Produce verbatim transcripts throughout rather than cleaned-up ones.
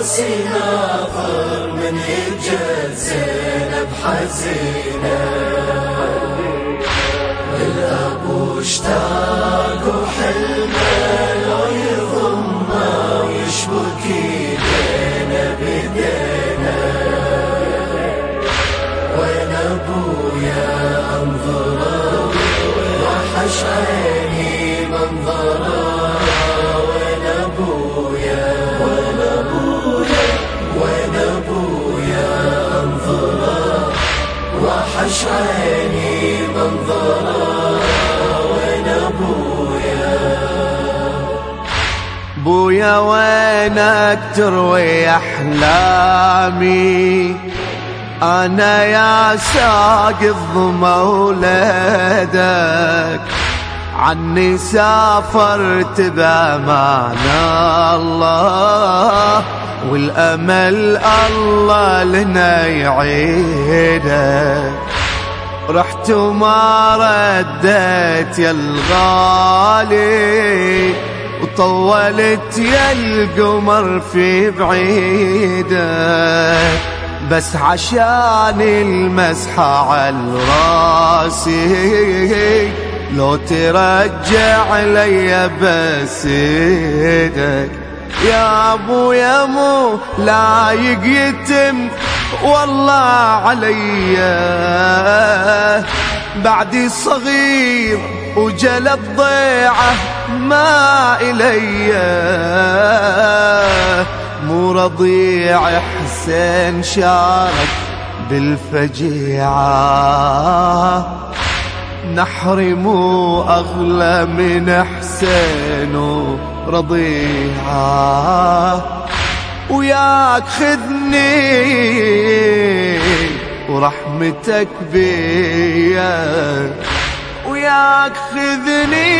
راسي ناظر من يجد زينب حزينة، الأبو اشتاق وحلمه لو يضمه ويشبك ايدينا بدينا. وين ابويا انظره وحش عيني منظره، وين ابويا وين ابويا وين ابويا انظره وحش عيني منظره، وين ابويا. بويا وينك تروي احلامي، أنا يا ساق الظما ولدك، عني سافرت بأمان الله، والأمل الله لنا يعيدك. رحت وما رديت يا الغالي، وطولت يا القمر في بعيدك، بس عشان المسحة على راسي لو ترجع لي بس ايدك. يا ابو يا مو لايق يتم والله عليا، بعدي صغير وجلب ضيعه ما إليا، مو رضيع حسين شارك بالفجيعة، نحري مو أغلى من حسين ورضيعة. وياك خذني ورحمتك بيا، وياك خذني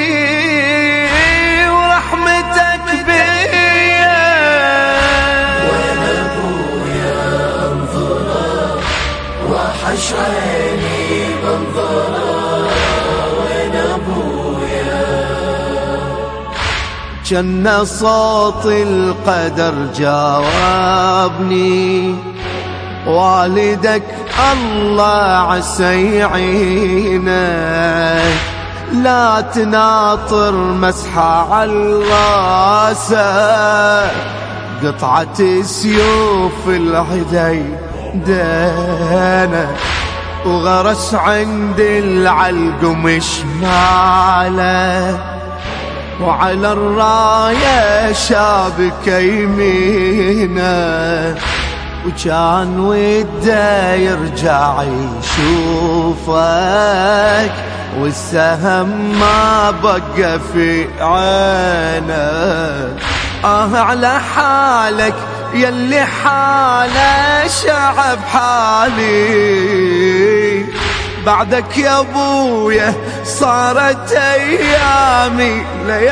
ورحمتك بيا. وين ابويا انظره وحش عيني منظره، وين ابويا. جن صوت القدر جاوبني، والدك الله عسى يعينك، لا تناطر مسحة على راسك، قطعة سيوف العدي دينك، وغرس عند العلقم شماله، وعلى الراية شابك يمينه، وكان وده يرجع يشوفك، والسهم ما بقى في عينك. آه على حالك يلي حاله شعب حالي، بعدك يا ابويا صارت ايامي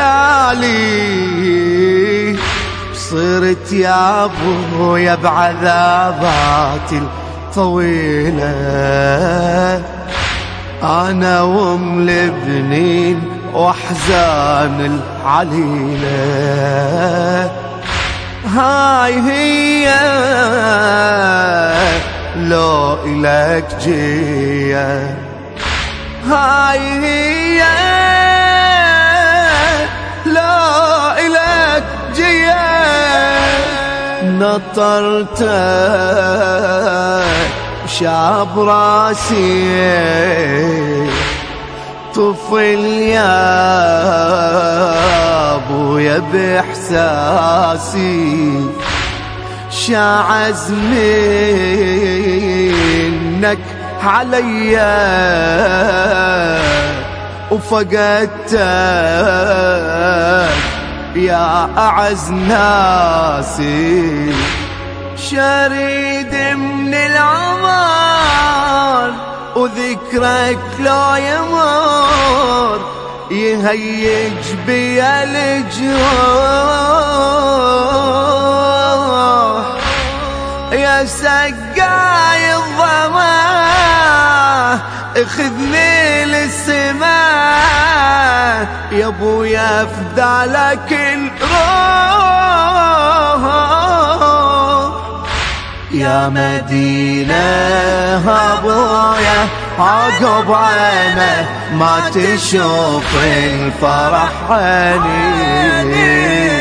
ليالي، صرت يا ابويا بعذاباتي الطويلة، انا وام البنين واحزان العليلة. هاي هي لو إلك جيه، هاي هي لو إلك جيه. نطرتك شاب راسي، طفل يا ابويا باحساسي، شعز منك عليا، وفقدتك يا اعز ناسي. شريد من العمر وذكرك لو يمر، يهيج بيا الجروح. يا سقاي الظما اخذني للسماء، يا ابويا افدالك الروح. يا مدينة أبويا عقب عينه ما تشوف الفرح عيني،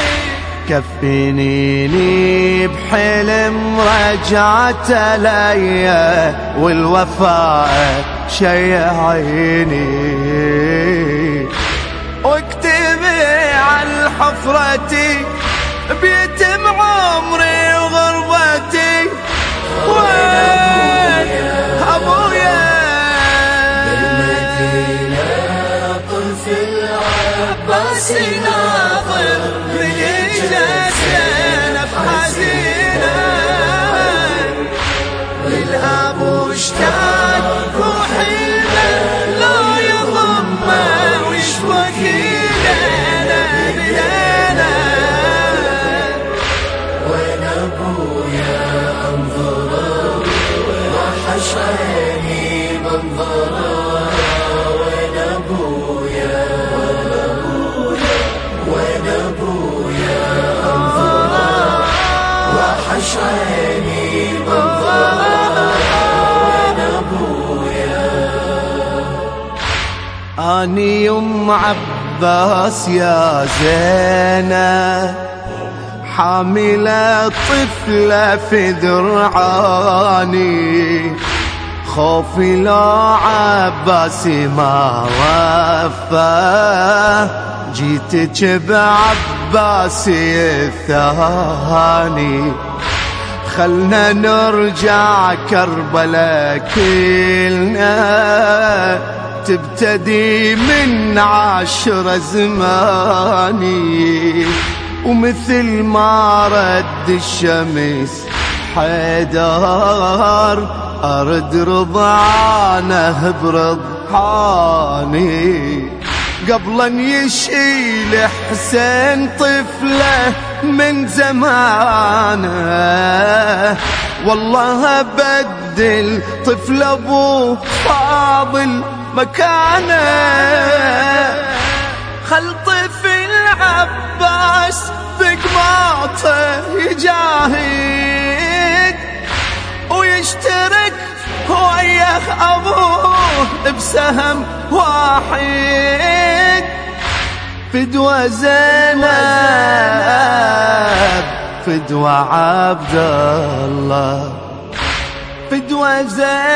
كفنيني بحلم رجعت ليا والوفاء شيعيني، واكتبي على حفرتي بيتم عمري وغربتي، وين أبويا بالمدينة طلف العباس ناظر بجسنا بحزينة، والأب اشتاق وحيله لو يضمه ويشوق لنا بدينا، وين أبويا أنظره وحش عيني منظره، وين أبويا وين أبويا أنظره وحش عيني منظره، وين أبويا. أني يم عباس يا زينة حاملة طفلة في ذرعاني، خوفي لو عباسي ما وفى جيتك بعباسي الثاني، خلنا نرجع كربلاء كلنا تبتدي من عشر زماني، ومثل ما رد الشمس حيدر أرد رضعانه برضحاني، قبل ان يشيل حسين طفله من زمانه، والله بدل طفل ابوه فاضل مكانه، خل طفل عباس بقماطه يجاهد ويشترك وياه أبوه بسهم واحد، فدوى زينب فدوى عبد الله، فدوى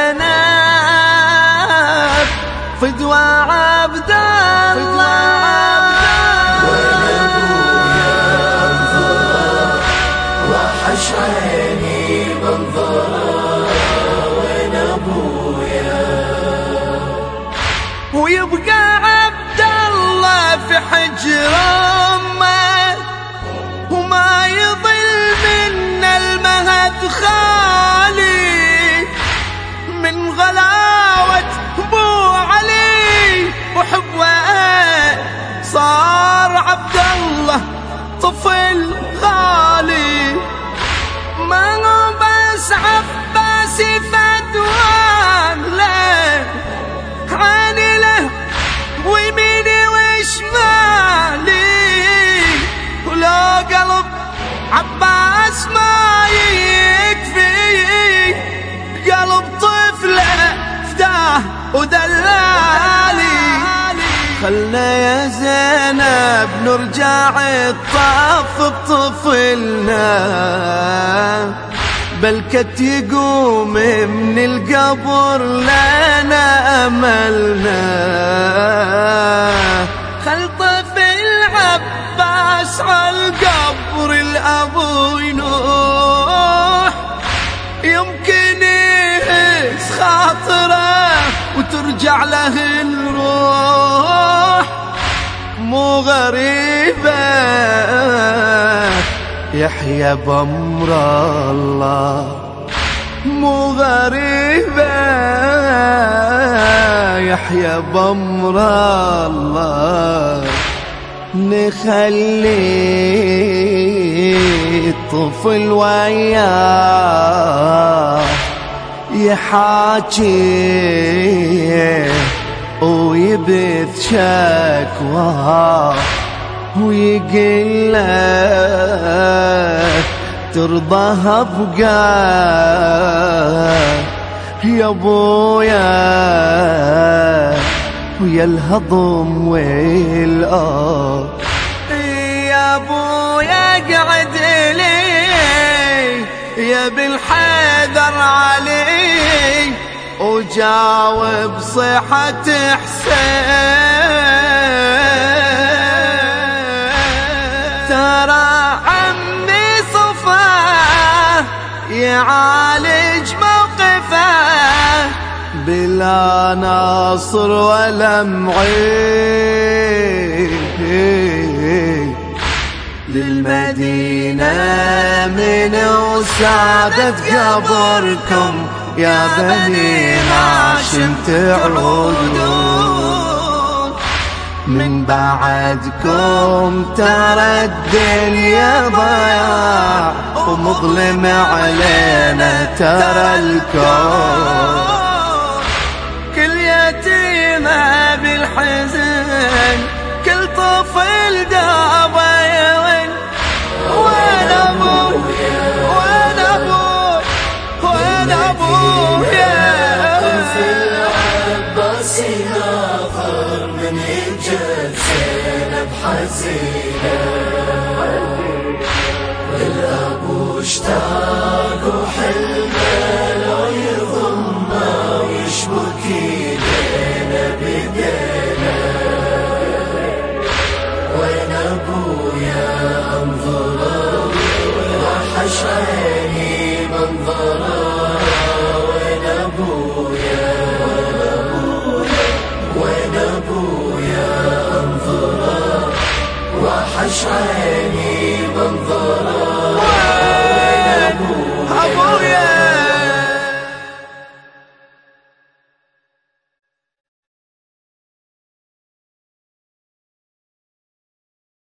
زينب فدوى عبد الله، وين أبويا أنظره وحش عيني منظره، وين أبويا. ويبقى عبد الله في حجر أمه وما يضل من المهد خالي، من غلاوة ابو علي وحبه صار عبد الله طفل غالي، ما بس عباسي فدوان له عيني له ويميني وشمالي، ولو قلب عباس ما يكفي قلب طفله فداه ودلالي، خلنا يا زينب نرجع الطاف بطفلنا، بلكت يقوم من القبر لنا أملنا، خل طفل عباس عالقبر الأبو ينوح، يمكن يهز خاطره وترجع له الروح، مو غريبة يحيى بأمر الله، مو غريبة يحيى بأمر الله، نخلي الطفل وياه يحاكي ويبث شكواه ويقول له ترضاها بقى يا ابويا ويا الهضم والآه. يا ابويا قعد لي يا بالحيدر علي وجاوب صحة حسين. ترى عمي صفاه يعالج موقفه بلا ناصر ولا معين. للمدينة من وسعدت قبركم يا بني هاشم تعودون. من بعدكم ترى الدنيا ضياع ومظلم علينا ترى الكون. كل يتيمة بالحزن كل طفل دابا يون. وين ابويا وين ابوي وين ابويا. في العباس ناظر من اجت زينب حزينه. والابو اشتاق وحلمه لو يضمه ويشبكي لينا بدينا. وين ابويا انظره وحش عيني منظره.